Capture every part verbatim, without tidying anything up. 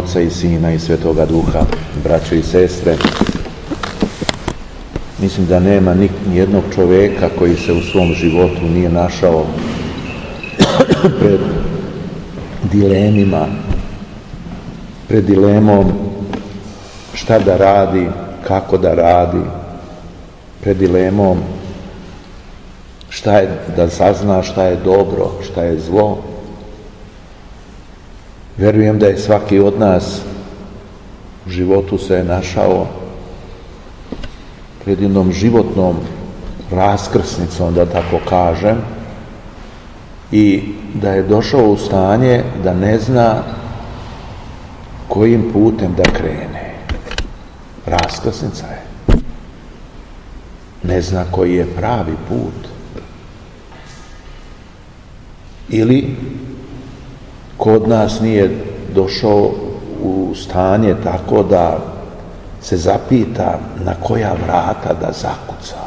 Oca i Sina i Svetoga Duha, braćo i sestre. Mislim da nema ni jednog čovjeka koji se u svom životu nije našao pred dilemima, pred dilemom šta da radi, kako da radi, pred dilemom šta je, da sazna šta je dobro, šta je zlo. Vjerujem da je svaki od nas u životu se našao pred jednom životnom raskrsnicom, da tako kažem, i da je došao u stanje da ne zna kojim putem da krene. Raskrsnica je. Ne zna koji je pravi put. Ili kod nas nije došao u stanje tako da se zapita na koja vrata da zakuca,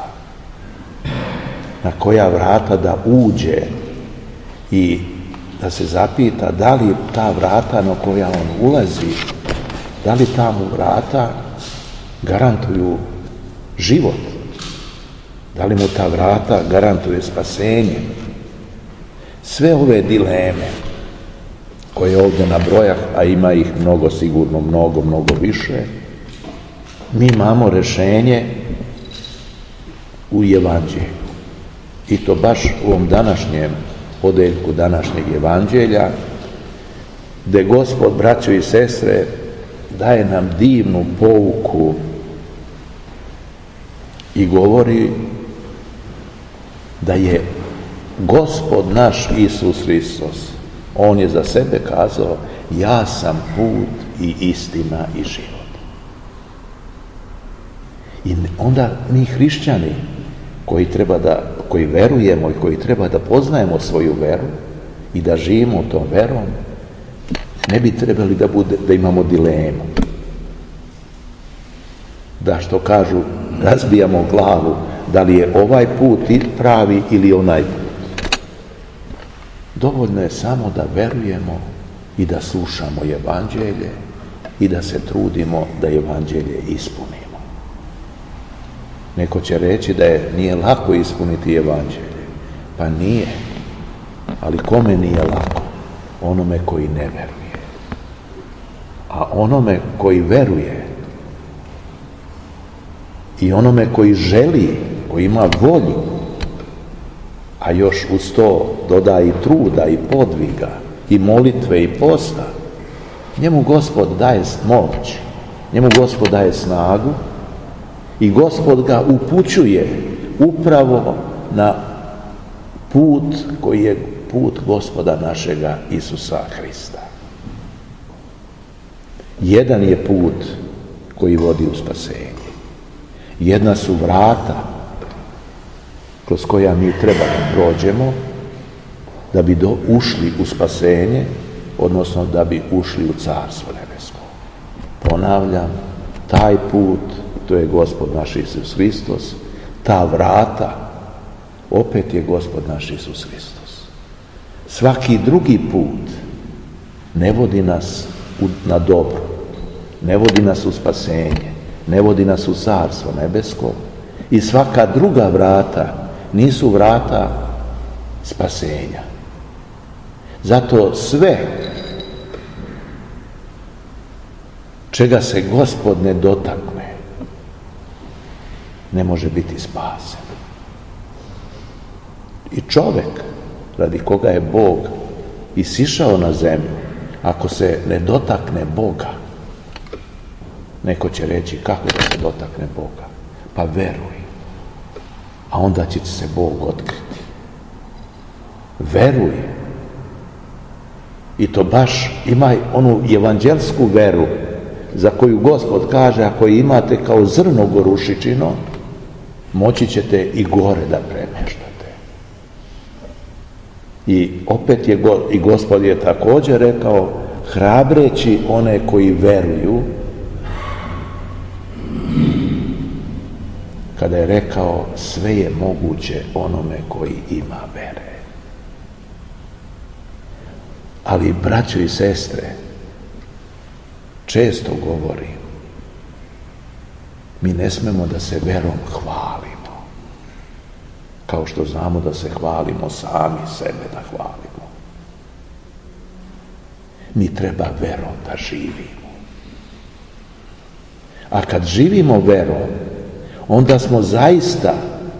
na koja vrata da uđe i da se zapita da li ta vrata na koja on ulazi, da li ta mu vrata garantuju život, da li mu ta vrata garantuje spasenje. Sve ove dileme koje ovdje nabrojah, a ima ih mnogo, sigurno mnogo, mnogo više, mi imamo rješenje u Evanđelju. I to baš u ovom današnjem odeljku današnjeg Evanđelja, gdje Gospod, braćo i sestre, daje nam divnu pouku i govori da je Gospod naš Isus Hristos, on je za sebe kazao: ja sam put i istina i život. I onda mi hrišćani koji treba da, koji verujemo i koji treba da poznajemo svoju veru i da živimo tom verom, ne bi trebali da, bude, da imamo dilemu. Da, što kažu, razbijamo glavu da li je ovaj put pravi ili onaj put. Dovoljno je samo da verujemo i da slušamo Evanđelje i da se trudimo da Evanđelje ispunimo. Neko će reći da je nije lako ispuniti Evanđelje. Pa nije. Ali kome nije lako? Onome koji ne veruje. A onome koji veruje i onome koji želi, koji ima volju, a još uz to doda i truda i podviga i molitve i posta, njemu Gospod daje moć, njemu Gospod daje snagu i Gospod ga upućuje upravo na put koji je put Gospoda našega Isusa Hrista. Jedan je put koji vodi u spasenje. Jedna su vrata kroz koja mi treba da prođemo da bi do, ušli u spasenje, odnosno da bi ušli u Carstvo nebesko. Ponavljam, taj put, to je Gospod naš Isus Hristos, ta vrata, opet je Gospod naš Isus Hristos. Svaki drugi put ne vodi nas u, na dobro, ne vodi nas u spasenje, ne vodi nas u Carstvo nebesko, i svaka druga vrata nisu vrata spasenja. Zato sve čega se Gospod ne dotakne ne može biti spasen. I čovjek radi koga je Bog isišao na zemlju, ako se ne dotakne Boga, neko će reći: kako da se dotakne Boga? Pa veruj, a onda će se Bog otkriti. Veruj. I to baš ima onu evanđelsku veru za koju Gospod kaže: ako imate kao zrno gorušičino, moći ćete i gore da premještate. I opet je i Gospod je također rekao, hrabreći one koji veruju, kada je rekao: sve je moguće onome koji ima vere. Ali, braćo i sestre, često govorim, mi ne smemo da se verom hvalimo, kao što znamo da se hvalimo sami sebe da hvalimo. Mi treba verom da živimo. A kad živimo verom, onda smo zaista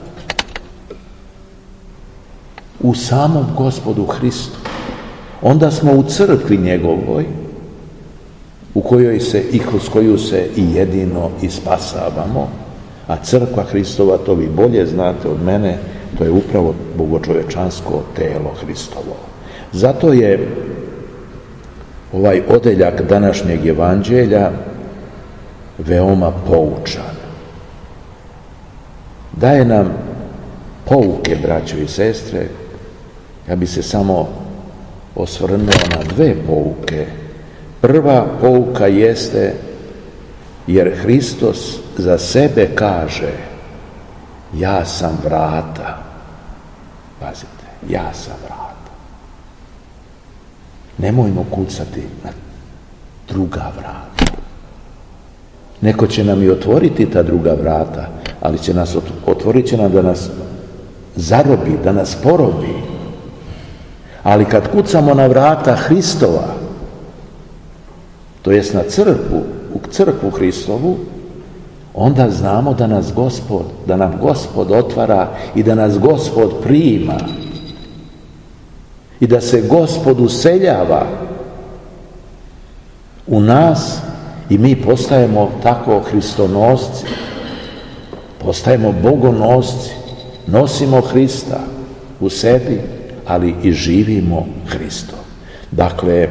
u samom Gospodu Hristu. Onda smo u crkvi njegovoj, u kojoj se i kroz koju se i jedino i spasavamo, a crkva Hristova, to vi bolje znate od mene, to je upravo bogočovečansko telo Hristovo. Zato je ovaj odeljak današnjeg evanđelja veoma poučan. Daje nam pouke, braćo i sestre. Ja bi se samo osvrnuo na dve pouke. Prva pouka jeste, jer Hristos za sebe kaže, ja sam vrata. Pazite, ja sam vrata. Nemojmo kucati na druga vrata. Neko će nam i otvoriti ta druga vrata, ali će nas otvorit će nam da nas zarobi, da nas porobi. Ali kad kucamo na vrata Hristova, to jest na crkvu, u crkvu Hristovu, onda znamo da nas Gospod, da nam Gospod otvara i da nas Gospod prima i da se Gospod useljava u nas i mi postajemo tako hristonosci, postajemo bogonosci, nosimo Hrista u sebi, ali i živimo Hristom. Dakle,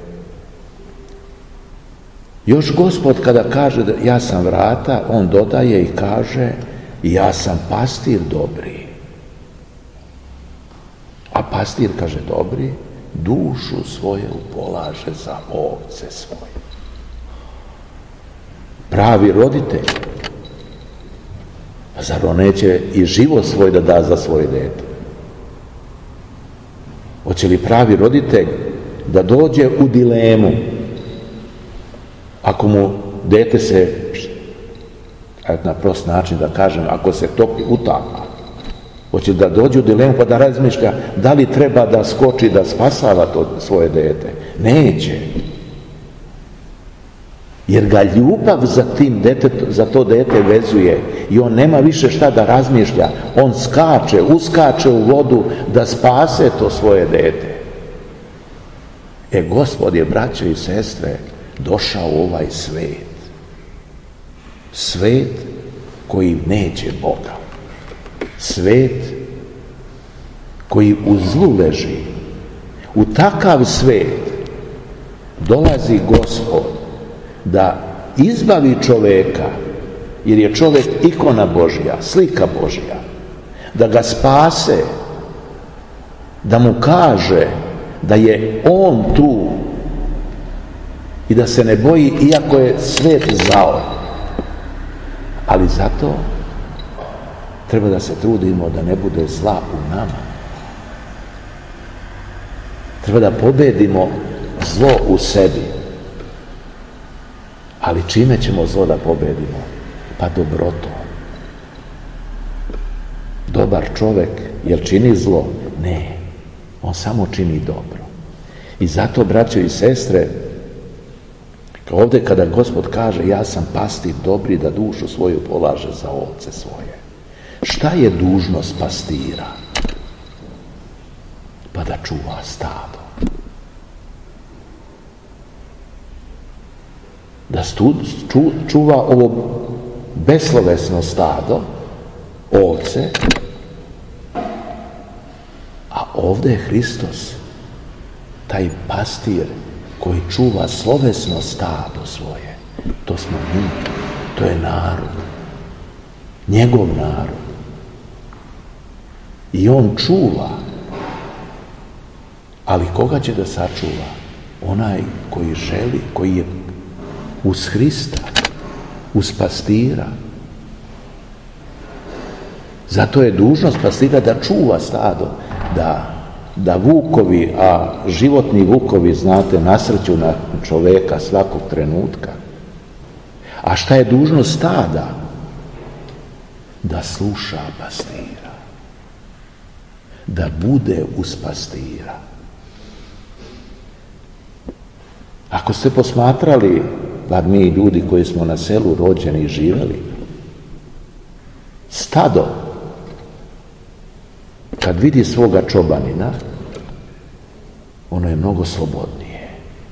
još Gospod kada kaže da ja sam vrata, on dodaje i kaže ja sam pastir dobri. A pastir, kaže, dobri, dušu svoju polaže za ovce svoje. Pravi roditelj, pa zar on neće i život svoj da da za svoje dete? Hoće li pravi roditelj da dođe u dilemu, ako mu dete se, na prost način da kažem, ako se topi, utapa, hoće da dođe u dilemu pa da razmišlja da li treba da skoči da spasava to svoje dete? Neće. Jer ga ljubav za, tim detet, za to dete vezuje i on nema više šta da razmišlja. On skače, uskače u vodu da spase to svoje dete. E, Gospod je, braćo i sestre, došao u ovaj svet. Svet koji neće Boga. Svet koji u zlu leži. U takav svet dolazi Gospod da izbavi čoveka, jer je čovjek ikona Božja, slika Božja, da ga spase, da mu kaže da je on tu i da se ne boji, iako je svet zao. Ali zato treba da se trudimo da ne bude zla u nama. Treba da pobedimo zlo u sebi. Ali čime ćemo zlo da pobedimo? Pa dobrotom. Dobar čovjek, jel čini zlo? Ne. On samo čini dobro. I zato, braćo i sestre, ovdje kada Gospod kaže ja sam pastir dobri da dušu svoju polaže za ovce svoje. Šta je dužnost pastira? Pa da čuva stado. Da stu, ču, čuva ovo beslovesno stado, ovce, a ovdje je Hristos, taj pastir koji čuva slovesno stado svoje. To smo mi, to je narod, njegov narod. I on čuva, ali koga će da sačuva? Onaj koji želi, koji je uz Hrista, uz pastira. Zato je dužnost pastira da čuva stado, da da vukovi, a životni vukovi, znate, nasrću na čoveka svakog trenutka. A šta je dužnost stada? Da sluša pastira. Da bude uz pastira. Ako ste posmatrali, bar mi ljudi koji smo na selu rođeni i živeli, stado, kad vidi svoga čobanina, ono je mnogo slobodnije.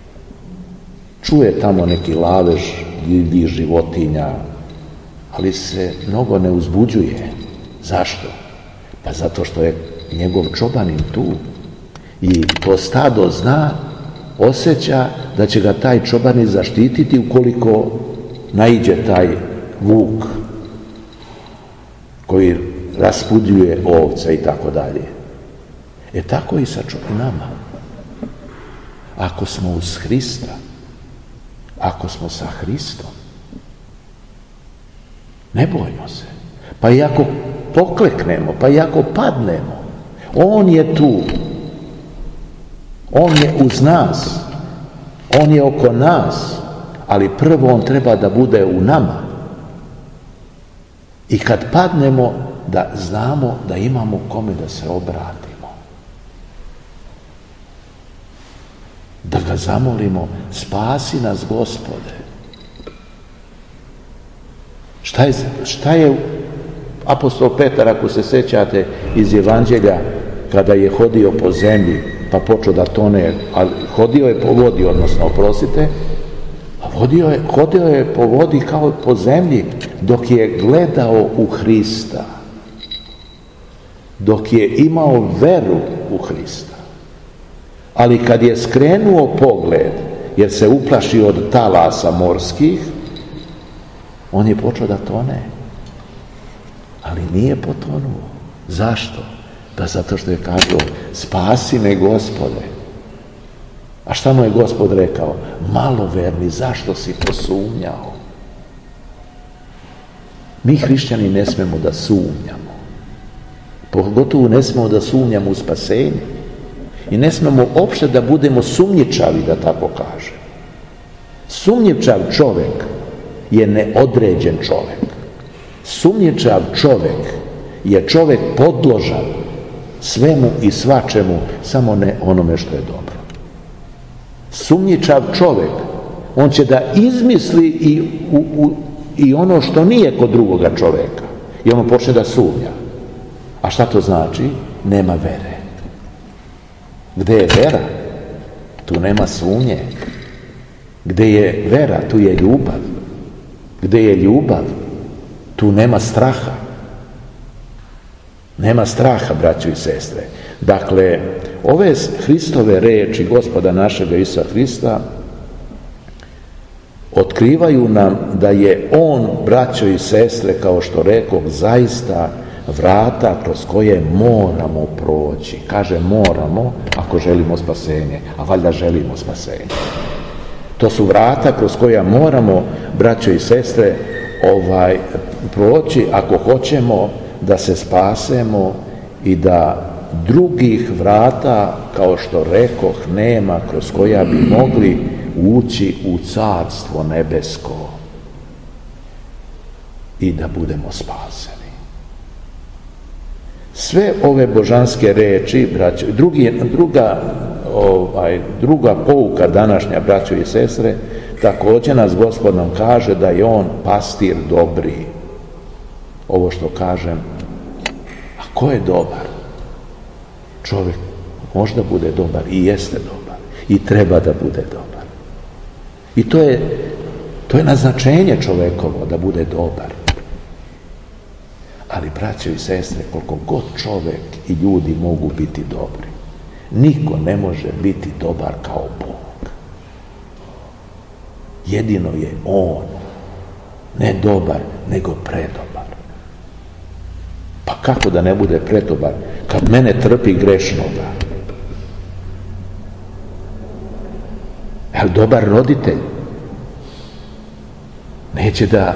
Čuje tamo neki lavež divljih životinja, ali se mnogo ne uzbuđuje. Zašto? Pa zato što je njegov čobanin tu. I to stado zna, osjeća da će ga taj čobanin zaštititi ukoliko naiđe taj vuk koji raspudljuje ovce i tako dalje. E tako i sa nama. Ako smo uz Hrista, ako smo sa Hristom, ne bojmo se. Pa i ako pokleknemo, pa i ako padnemo, on je tu. On je uz nas. On je oko nas. Ali prvo on treba da bude u nama. I kad padnemo, da znamo da imamo kome da se obratimo. Da ga zamolimo, spasi nas, Gospode. Šta je, šta je apostol Petar, ako se sećate iz Evanđelja, kada je hodio po zemlji, pa počeo da tone, a hodio je po vodi, odnosno, oprostite, a vodio je, hodio je po vodi kao po zemlji, dok je gledao u Hrista, dok je imao veru u Hrista. Ali kad je skrenuo pogled, jer se uplašio od talasa morskih, on je počeo da tone. Ali nije potonuo. Zašto? Pa zato što je kazao, spasi me, Gospode. A šta mu je Gospod rekao? Maloverni, zašto si posumnjao? Mi hrišćani ne smemo da sumnjamo. Pogotovo ne smemo da sumnjamo u spasenje. I ne smemo uopšte da budemo sumnjičavi, da tako kažem. Sumnjičav čovek je neodređen čovek. Sumnjičav čovek je čovek podložan svemu i svačemu, samo ne onome što je dobro. Sumnjičav čovek, on će da izmisli i, u, u, i ono što nije kod drugoga čoveka. I on počne da sumnja. A šta to znači? Nema vere. Gde je vera? Tu nema sumnje. Gde je vera? Tu je ljubav. Gde je ljubav? Tu nema straha. Nema straha, braćo i sestre. Dakle, ove Hristove reči Gospoda našega Isusa Hrista otkrivaju nam da je on, braćo i sestre, kao što rekoh, zaista vrata kroz koje moramo proći. Kaže moramo ako želimo spasenje, a valjda želimo spasenje. To su vrata kroz koja moramo, braćo i sestre, ovaj, proći ako hoćemo da se spasemo i da drugih vrata, kao što rekoh, nema kroz koja bi mogli ući u carstvo nebesko i da budemo spaseni. Sve ove božanske reči, braćo, drugi, druga, ovaj, druga pouka današnja, braćo i sestre, također nas Gospod nam kaže da je on pastir dobri. Ovo što kažem, a ko je dobar? Čovjek možda bude dobar i jeste dobar i treba da bude dobar. I to je, to je naznačenje čovekovo, da bude dobar. Ali, braćo i sestre, koliko god čovjek i ljudi mogu biti dobri, niko ne može biti dobar kao Bog. Jedino je on, ne dobar, nego predobar. Pa kako da ne bude predobar kad mene trpi grešnoga? Jel dobar roditelj neće da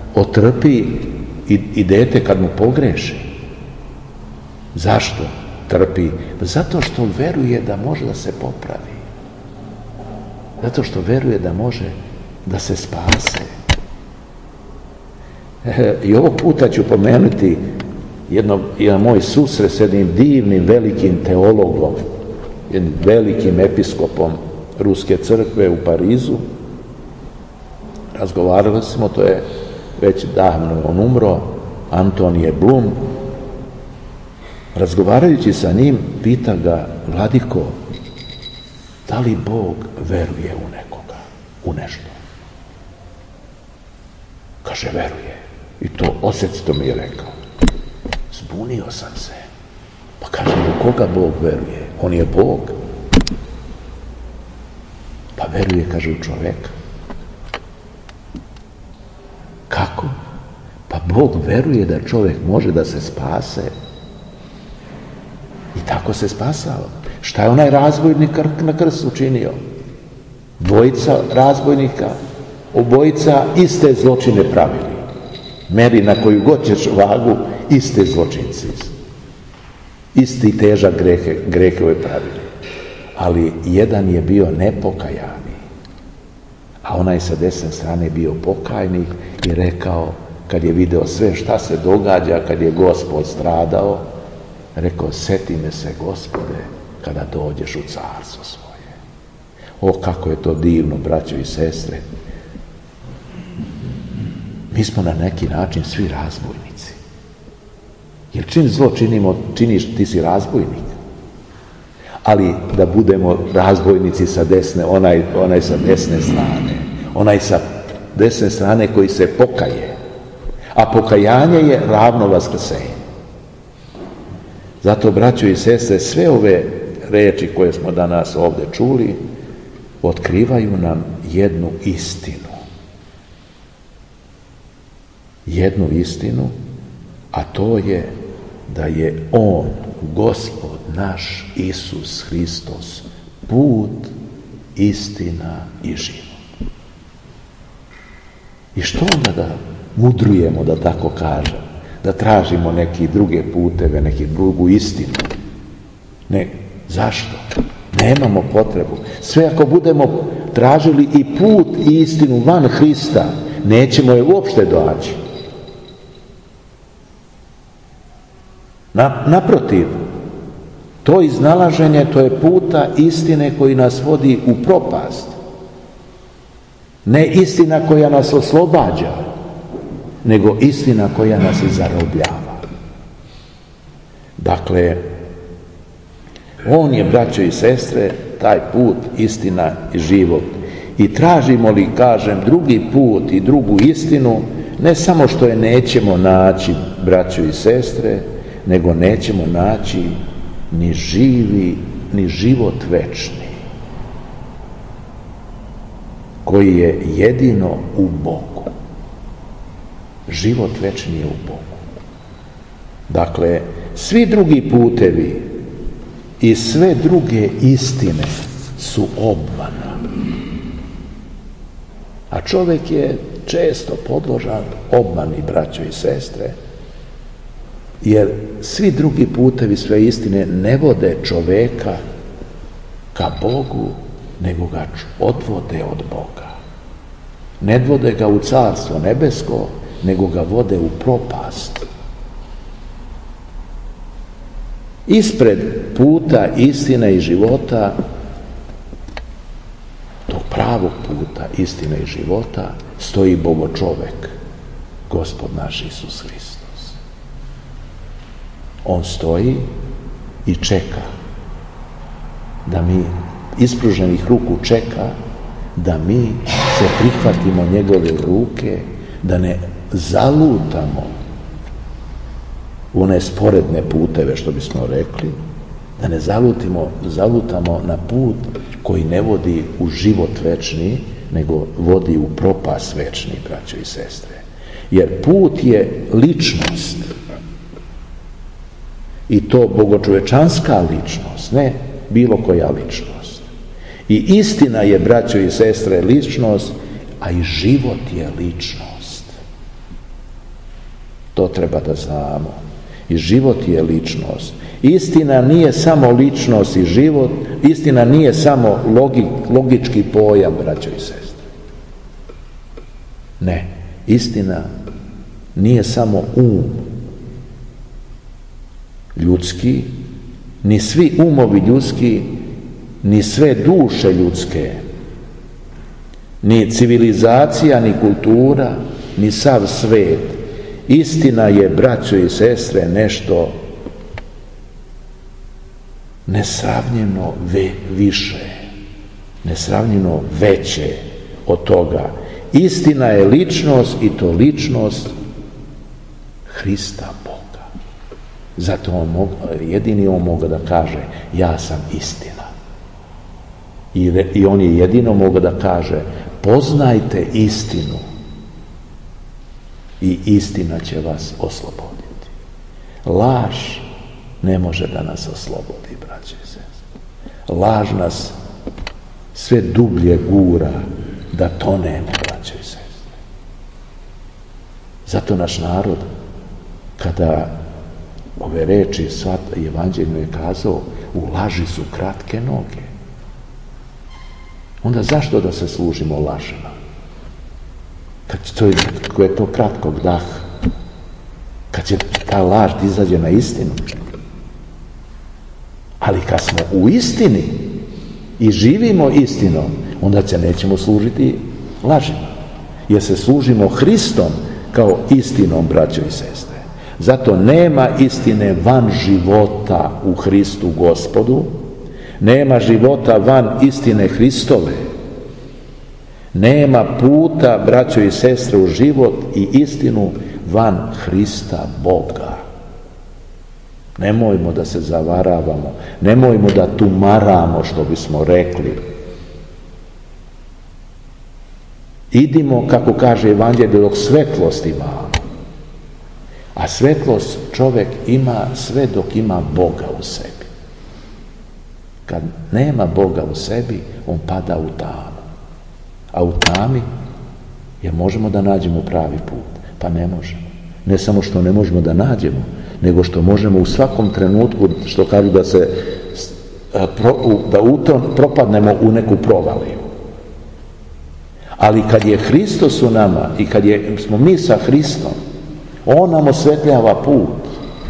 otrpi i, i dete kad mu pogreši? Zašto? trpi? Zato što veruje da može da se popravi. Zato što veruje da može da se spase. I ovog puta ću pomenuti jedno, jedan moj susret s jednim divnim, velikim teologom, jednim velikim episkopom Ruske crkve u Parizu. Razgovarali smo, to je već davno on umro, Antonije Blum. Razgovarajući sa njim, pita ga: Vladiko, da li Bog veruje u nekoga, u nešto? Kaže: veruje. I to osjetito mi je rekao. Zbunio sam se. Pa kaže: u koga Bog veruje? On je Bog. Pa veruje, kaže, u čoveka. Kako? Pa Bog veruje da čovjek može da se spase. I tako se spasao. Šta je onaj razbojnik na krstu učinio? Dvojica razbojnika, obojica iste zločine pravili. Meri na koju god ćeš vagu, iste zločinci. Isti težak grehe, grehove pravili. Ali jedan je bio nepokajani, a onaj sa desne strane bio pokajnik i rekao, kad je video sve šta se događa, kad je Gospod stradao, rekao: seti me se, Gospode, kada dođeš u carstvo svoje. O, kako je to divno, braćo i sestre. Mi smo na neki način svi razbojnici. Jer čim zlo činimo, činiš, ti si razbojnik. Ali da budemo razbojnici sa desne, onaj, onaj sa desne strane, onaj sa desne strane koji se pokaje. A pokajanje je ravno vaskrsenje. Zato, braćo i sestre, sve ove reči koje smo danas ovdje čuli otkrivaju nam jednu istinu. Jednu istinu, a to je da je On, Gospod naš Isus Hristos, put, istina i život. I što onda da mudrujemo, da tako kažem, da tražimo neke druge puteve, neke drugu istinu? Ne, zašto? Nemamo potrebu. Sve ako budemo tražili i put i istinu van Hrista, nećemo je uopšte doći. Na, naprotiv, to iznalaženje, to je puta istine koji nas vodi u propast. Ne istina koja nas oslobađa, nego istina koja nas i zarobljava. Dakle, On je, braćo i sestre, taj put, istina i život. I tražimo li, kažem, drugi put i drugu istinu, ne samo što je nećemo naći, braćo i sestre, nego nećemo naći ni živi, ni život večni, koji je jedino u Bogu. Život večni je u Bogu. Dakle, svi drugi putevi i sve druge istine su obmana. A čovjek je često podložan obmani, braćo i sestre, jer svi drugi putevi, sve istine ne vode čovjeka ka Bogu, nego ga odvode od Boga. Ne vode ga u carstvo nebesko, nego ga vode u propast. Ispred puta istine i života, tog pravog puta istine i života, stoji Bogočovek, Gospod naš Isus Hristos. On stoji i čeka da mi, ispruženih ruku čeka, da mi se prihvatimo njegove ruke, da ne zalutamo u one sporedne puteve, što bismo rekli, da ne zalutimo, zalutamo na put koji ne vodi u život večni, nego vodi u propast večni, braćo i sestre. Jer put je ličnost. I to bogočovečanska ličnost, ne bilo koja ličnost. I istina je, braćo i sestre, ličnost, a i život je ličnost. To treba da znamo. I život je ličnost. Istina nije samo ličnost i život, istina nije samo logi, logički pojam, braćo i sestre. Ne, istina nije samo um ljudski, ni svi umovi ljudski, ni sve duše ljudske, ni civilizacija, ni kultura, ni sav svet. Istina je, braćo i sestre, nešto nesravnjeno ve, više, nesravnjeno veće od toga. Istina je ličnost i to ličnost Hrista Boga. Zato on mog, jedini on moga da kaže ja sam istina. I, I on je jedino moga da kaže poznajte istinu i istina će vas osloboditi. Laž ne može da nas oslobodi, braće i sestre. Laž nas sve dublje gura da tonemo, braće i sestre. Zato naš narod, kada ove reči svat evanđelju je kazao, u laži su kratke noge. Onda zašto da se služimo lažima? Kad to je, ko je to kratkog daha, kad će ta laž izađe na istinu. Ali kad smo u istini i živimo istinom, onda se nećemo služiti lažima. Jer se služimo Hristom kao istinom, braćo i sestre. Zato nema istine van života u Hristu Gospodu, nema života van istine Hristove, nema puta, braćo i sestre, u život i istinu van Hrista Boga. Nemojmo da se zavaravamo, nemojmo da tumaramo, što bismo rekli. Idimo, kako kaže evanđelje, dok svetlost ima. A svetlost čovjek ima sve dok ima Boga u sebi. Kad nema Boga u sebi, on pada u tamu. A u tami je možemo da nađemo pravi put. Pa ne možemo. Ne samo što ne možemo da nađemo, nego što možemo u svakom trenutku, što kažu da se da u to propadnemo u neku provaliju. Ali kad je Hristos u nama i kad je, smo mi sa Hristom, on nam osvetljava put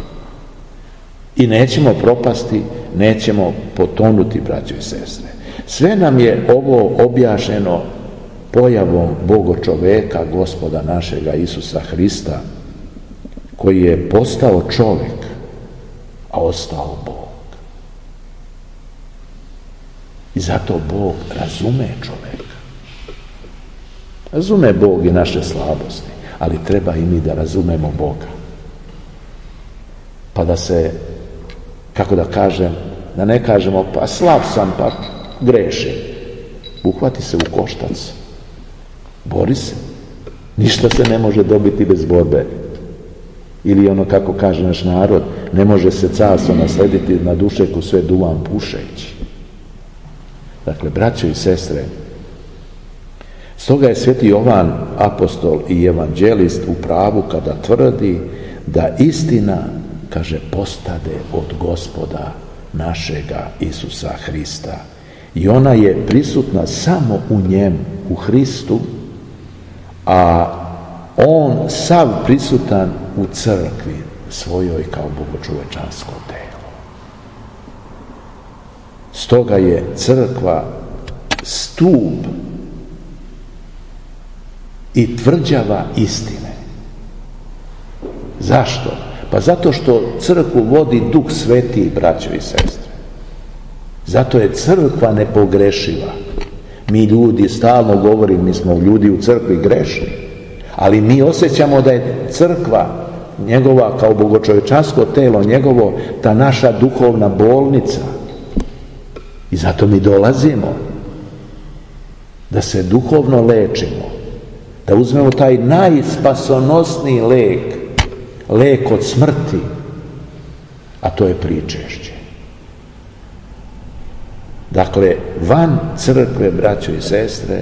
i nećemo propasti, nećemo potonuti, braćo i sestre. Sve nam je ovo objašnjeno pojavom Boga čoveka, Gospoda našega Isusa Hrista, koji je postao čovjek, a ostao Bog. I zato Bog razume čovjeka. Razume Bog i naše slabosti, ali treba i mi da razumemo Boga. Pa da se, kako da kažem, da ne kažemo pa slab sam, pa grešim. Uhvati se u koštac. Bori se. Ništa se ne može dobiti bez borbe. Ili ono kako kaže naš narod, ne može se carstvo naslediti na dušeku sve duvan pušeći. Dakle, braćo i sestre, stoga je sveti Jovan, apostol i evanđelist, u pravu kada tvrdi da istina, kaže, postade od Gospoda našega Isusa Hrista. I ona je prisutna samo u njemu, u Hristu, a on sav prisutan u crkvi svojoj kao bogočovečansko telo. Stoga je crkva stup i tvrđava istine. Zašto? Pa zato što crkvu vodi Duh Sveti, braćo i sestre. Zato je crkva nepogrešiva. Mi ljudi, stalno govorim, mi smo ljudi u crkvi grešni, ali mi osjećamo da je crkva njegova kao bogočovečansko telo, njegovo, ta naša duhovna bolnica. I zato mi dolazimo da se duhovno lečimo, da uzmemo taj najspasonosniji lek, lek od smrti, a to je pričešće. Dakle, van crkve, braćo i sestre,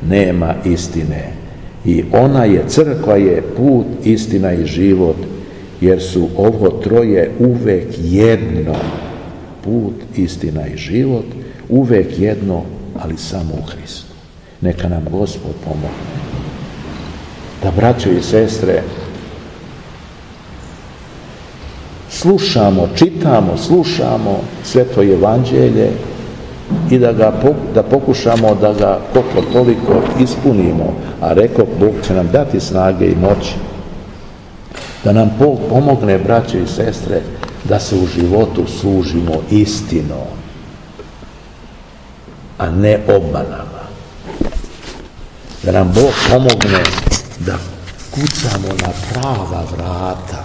nema istine. I ona je, crkva je put, istina i život. jer su ovo troje uvek jedno, put, istina i život, uvek jedno, ali samo u Hristu. Neka nam Gospod pomogne. Da, braćo i sestre, slušamo, čitamo, slušamo Sveto Evanđelje i da ga da pokušamo da ga koliko toliko ispunimo, a rekao, Bog će nam dati snage i moći. Da nam Bog pomogne, braćo i sestre, da se u životu služimo istinom, a ne obmanama. Da nam Bog pomogne da kucamo na prava vrata.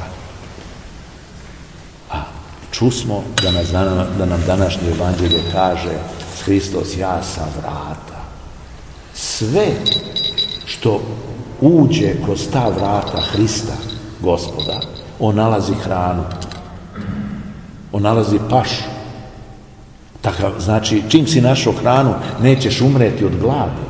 A čusmo da, nas, da nam današnje evanđelje kaže Hristos, ja sam vrata. Sve što uđe kroz ta vrata Hrista, Gospoda, on nalazi hranu, on nalazi pašu. Takav, znači, čim si našao hranu, nećeš umreti od gladi.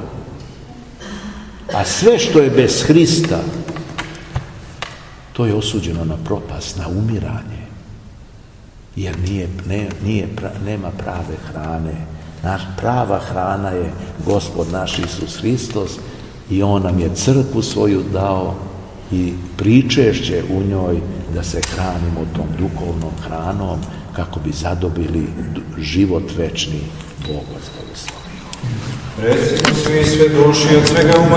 A sve što je bez Hrista, to je osuđeno na propast, na umiranje. Jer nije, ne, nije, nema prave hrane. Naš, prava hrana je Gospod naš Isus Hristos i on nam je crkvu svoju dao i pričešće u njoj da se hranimo tom duhovnom hranom kako bi zadobili život večni. Bog vas blagoslovi. Recimo svi svedoši od svega